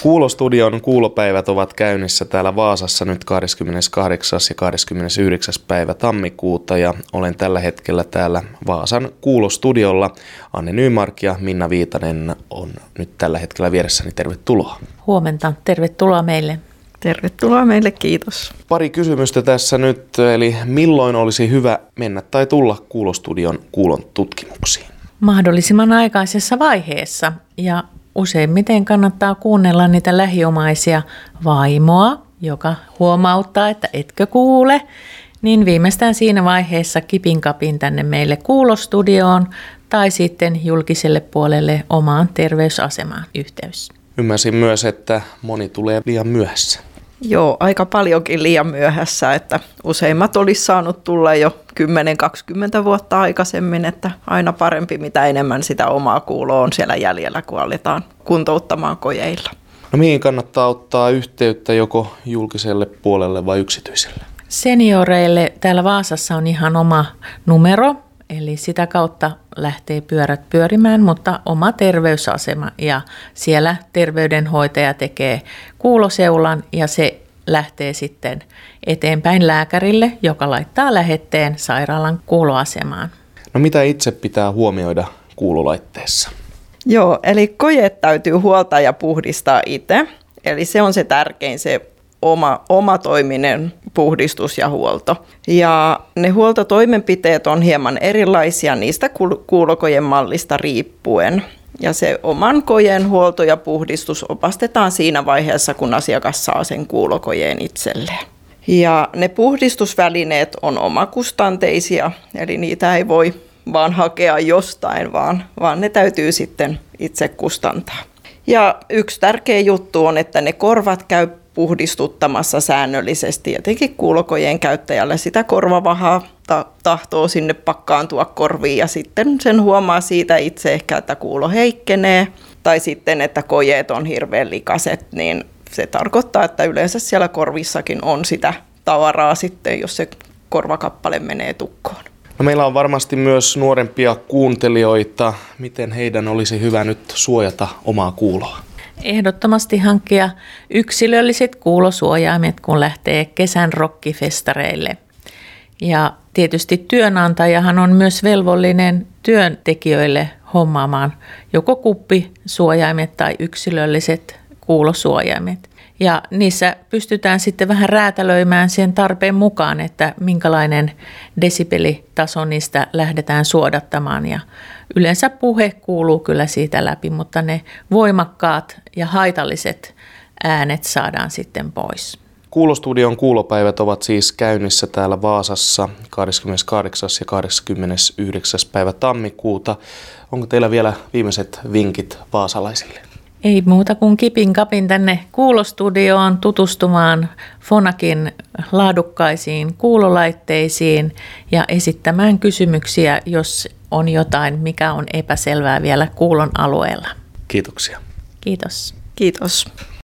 Kuulostudion kuulopäivät ovat käynnissä täällä Vaasassa nyt 28. ja 29. päivä tammikuuta ja olen tällä hetkellä täällä Vaasan Kuulostudiolla. Anne Nymark ja Minna Viitanen on nyt tällä hetkellä vieressäni. Tervetuloa. Huomenta. Tervetuloa meille. Tervetuloa meille, kiitos. Pari kysymystä tässä nyt, eli milloin olisi hyvä mennä tai tulla Kuulostudion kuulon tutkimuksiin? Mahdollisimman aikaisessa vaiheessa ja useimmiten kannattaa kuunnella niitä lähiomaisia, vaimoa, joka huomauttaa, että etkö kuule, niin viimeistään siinä vaiheessa kipin kapin tänne meille Kuulostudioon tai sitten julkiselle puolelle omaan terveysasemaan yhteys. Ymmärsin myös, että moni tulee liian myöhässä. Joo, aika paljonkin liian myöhässä, että useimmat olisi saanut tulla jo 10-20 vuotta aikaisemmin, että aina parempi mitä enemmän sitä omaa kuuloa on siellä jäljellä, kun aletaan kuntouttamaan kojeilla. No mihin kannattaa ottaa yhteyttä joko julkiselle puolelle vai yksityiselle? Senioreille täällä Vaasassa on ihan oma numero, eli sitä kautta lähtee pyörät pyörimään, mutta oma terveysasema ja siellä terveydenhoitaja tekee kuuloseulan ja se lähtee sitten eteenpäin lääkärille, joka laittaa lähetteen sairaalan kuuloasemaan. No mitä itse pitää huomioida kuulolaitteessa? Joo, eli kojeet täytyy huoltaa ja puhdistaa itse, eli se on se tärkein, se omatoiminen puhdistus ja huolto. Ja ne huoltotoimenpiteet on hieman erilaisia niistä kuulokojen mallista riippuen. Ja se oman kojen huolto ja puhdistus opastetaan siinä vaiheessa, kun asiakas saa sen kuulokojeen itselleen. Ja ne puhdistusvälineet on omakustanteisia, eli niitä ei voi vaan hakea jostain, vaan ne täytyy sitten itse kustantaa. Ja yksi tärkeä juttu on, että ne korvat käy puhdistuttamassa säännöllisesti. Jotenkin kuulokojen käyttäjälle sitä korvavahaa tahtoo sinne pakkaantua korviin ja sitten sen huomaa siitä itse ehkä, että kuulo heikkenee tai sitten, että kojeet on hirveän likaset, niin se tarkoittaa, että yleensä siellä korvissakin on sitä tavaraa sitten, jos se korvakappale menee tukkoon. No meillä on varmasti myös nuorempia kuuntelijoita. Miten heidän olisi hyvä nyt suojata omaa kuuloa? Ehdottomasti hankkia yksilölliset kuulosuojaimet, kun lähtee kesän rokkifestareille. Ja tietysti työnantajahan on myös velvollinen työntekijöille hommaamaan joko kuppisuojaimet tai yksilölliset kuulosuojaimet. Ja niissä pystytään sitten vähän räätälöimään sen tarpeen mukaan, että minkälainen desibelitaso niistä lähdetään suodattamaan. Ja yleensä puhe kuuluu kyllä siitä läpi, mutta ne voimakkaat ja haitalliset äänet saadaan sitten pois. Kuulostudion kuulopäivät ovat siis käynnissä täällä Vaasassa 28. ja 29. päivä tammikuuta. Onko teillä vielä viimeiset vinkit vaasalaisille? Ei muuta kuin kipin kapin tänne Kuulostudioon tutustumaan Phonakin laadukkaisiin kuulolaitteisiin ja esittämään kysymyksiä, jos on jotain, mikä on epäselvää vielä kuulon alueella. Kiitoksia. Kiitos. Kiitos.